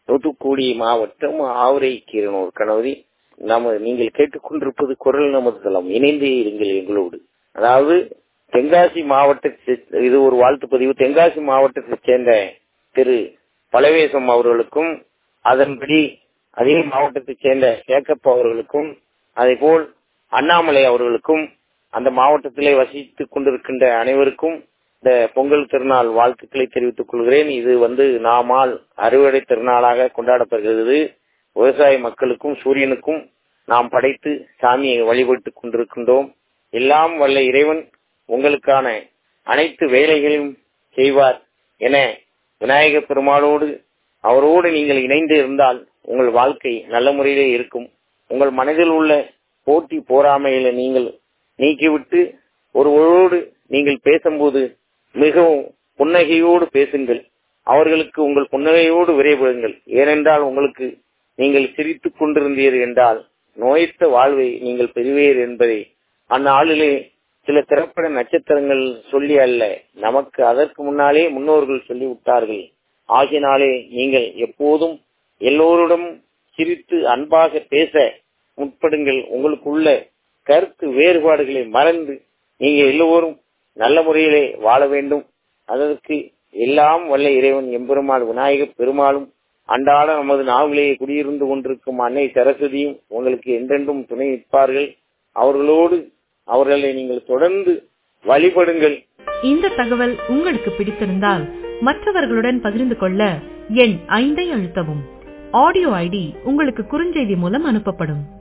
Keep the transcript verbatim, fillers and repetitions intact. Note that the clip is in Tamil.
தூத்துக்குடி மாவட்டம் ஆவரை கீரனூர் கணவரி. நாம நீங்கள் கேட்டுக்கொண்டிருப்பது குரல் நமது தளம். இணைந்து இருங்கள் எங்களோடு. அதாவது தென்காசி மாவட்டத்தை, இது ஒரு வாழ்த்து பதிவு. தென்காசி மாவட்டத்தை சேர்ந்த திரு பலவேசம் அவர்களுக்கும், அதன்படி அதே மாவட்டத்தை சேர்ந்த சேக்கப்பா அவர்களுக்கும், அதே போல் அண்ணாமலை அவர்களுக்கும், அந்த மாவட்டத்திலே வசித்துக் கொண்டிருக்கின்ற அனைவருக்கும் இந்த பொங்கல் திருநாள் வாழ்த்துக்களை தெரிவித்துக் கொள்கிறேன். இது வந்து நாமால் அறுவடை திருநாளாக கொண்டாடப்படுகிறது. விவசாய மக்களுக்கும் சூரியனுக்கும் நாம் படைத்து சாமியை வழிபட்டுக் கொண்டிருக்கின்றோம். எல்லாம் வல்ல இறைவன் உங்களுக்கான அனைத்து வேலைகளையும் செய்வார் என விநாயக பெருமாளோடு அவரோடு நீங்கள் இணைந்து இருந்தால் உங்கள் வாழ்க்கை நல்ல முறையிலே இருக்கும். உங்கள் மனதில் உள்ள போட்டி போராமையில நீங்கள் நீக்கிவிட்டு ஒருவரோடு நீங்கள் பேசும்போது மிகவும் புன்னகையோடு பேசுங்கள். அவர்களுக்கு உங்கள் புன்னகையோடு விரைபடுங்கள். ஏனென்றால் உங்களுக்கு நீங்கள் சிரித்துக் கொண்டிருந்தீர்கள் என்றால் நோயற்ற வாழ்வை நீங்கள் பெறுவீர் என்பதை அந்நாளிலே சில திரைப்பட நட்சத்திரங்கள் சொல்லி அல்ல, நமக்கு அதற்கு முன்னாலே முன்னோர்கள் சொல்லிவிட்டார்கள். ஆகினாலே நீங்கள் எப்போதும் எல்லோருடன் சிரித்து அன்பாக பேச முற்படுங்கள். உங்களுக்குள்ள கருத்து வேறுபாடுகளை மறந்து நீங்க எல்லோரும் நல்ல முறையிலே வாழ வேண்டும். அதற்கு எல்லாம் வல்ல இறைவன் எம்பெருமாள் விநாயக பெருமாளும் அன்றாட நமது நாவிலேயே குடியிருந்து கொண்டிருக்கும் அன்னை சரஸ்வதியும் உங்களுக்கு என்றென்றும் துணை நிற்பார்கள். அவர்களோடு அவர்களை நீங்கள் தொடர்ந்து வழிபடுங்கள். இந்த தகவல் உங்களுக்கு பிடித்திருந்தால் மற்றவர்களுடன் பகிர்ந்து கொள்ள எண் ஐந்தை அழுத்தவும். ஆடியோ ஐடி உங்களுக்கு குறுஞ்செய்தி மூலம் அனுப்பப்படும்.